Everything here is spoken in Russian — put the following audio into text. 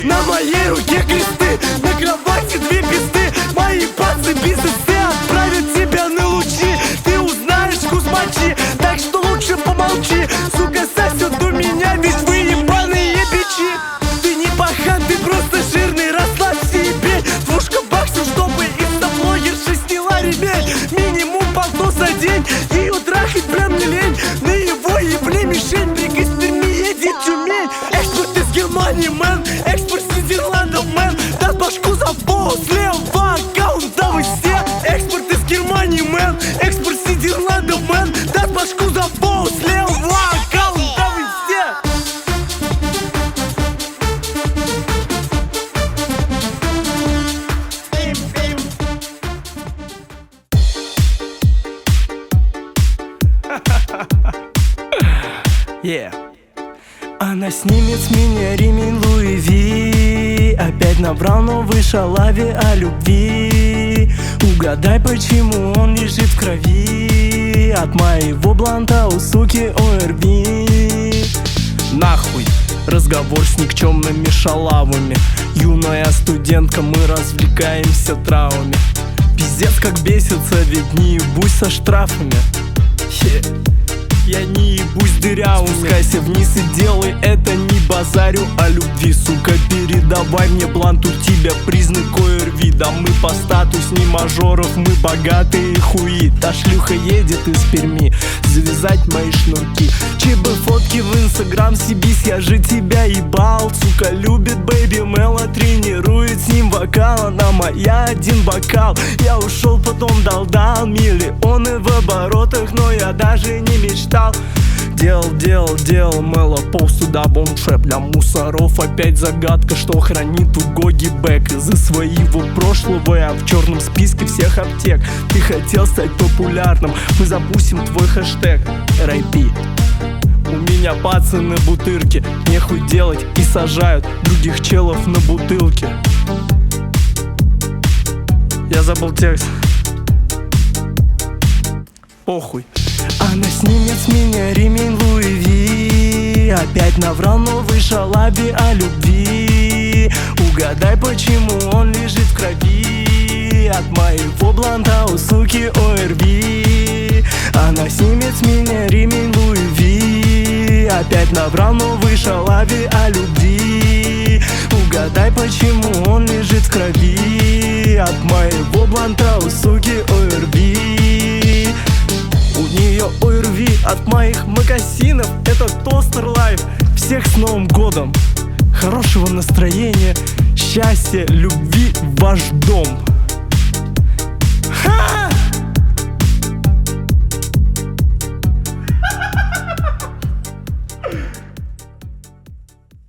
На моей руке кресты, на кровати две пизды. Мои пацы бизнесы отправят тебя на лучи. Ты узнаешь вкус мочи, так что лучше помолчи. Сука, сосет у меня, ведь вы ебаные бичи. Ты не пахан, ты просто жирный, расслабься и бей. Двушка баксов, чтобы инстаблогерша сняла ремень. Минимум полтос за день, ее трахать прям не лень. На его ебле мишень, прыг из Перми едет Тюмень. Экспорт из Германии, мэн, экспорт с Нидерландов, мэн. Даст башку за пол, слева аккаунта вы все. Экспорт из Германии, мэн, экспорт с Нидерландов, мэн. Даст башку за пол, слева аккаунта вы все. Yeah. Она снимет с меня ремень Луи Ви. Опять набрал новый шалави о любви. Угадай, почему он лежит в крови. От моего бланта у суки ОРВИ. Нахуй разговор с никчемными шалавами. Юная студентка, мы развлекаемся травами. Пиздец как бесится, ведь не ебусь со штрафами. Я не ебусь дырявыми. Спускайся вниз и делай это, не базарю о любви. Сука, передавай мне блант, у тебя признак ОРВИ. Да мы по статус не мажоров, мы богатые хуи. Та шлюха едет из Перми завязать мои шнурки. ЧБ фотки в инстаграм, сибись, я же тебя ебал. Сука любит бэйби Мела, тренирует с ним вокал. Она моя один бокал. Я ушел, потом дал миллионы в оборотах, но я даже не мечтал. Делал Мела пост сюда бомбшеп. Для мусоров опять загадка, что хранит у Гоги Бэк. Из-за своего прошлого я в черном списке всех аптек. Ты хотел стать популярным, мы запустим твой хэштег RIP. У меня пацаны бутырки, нехуй делать и сажают других челов на бутылке. Я забыл текст. Похуй. Она снимет с меня ремень Луи Ви. Опять наврал новый шалаби о любви. Угадай, почему он лежит в крови. От моего бланта у суки ОРВИ. Она снимет с меня ремень Луи Ви. Опять наврал новый шалаби о любви. Угадай, почему он лежит в крови. От моего бланта у суки ОРВИ. У нее ОРВИ от моих мокасинов. Это Тостер Лайф. Всех с Новым годом. Хорошего настроения, счастья, любви в ваш дом.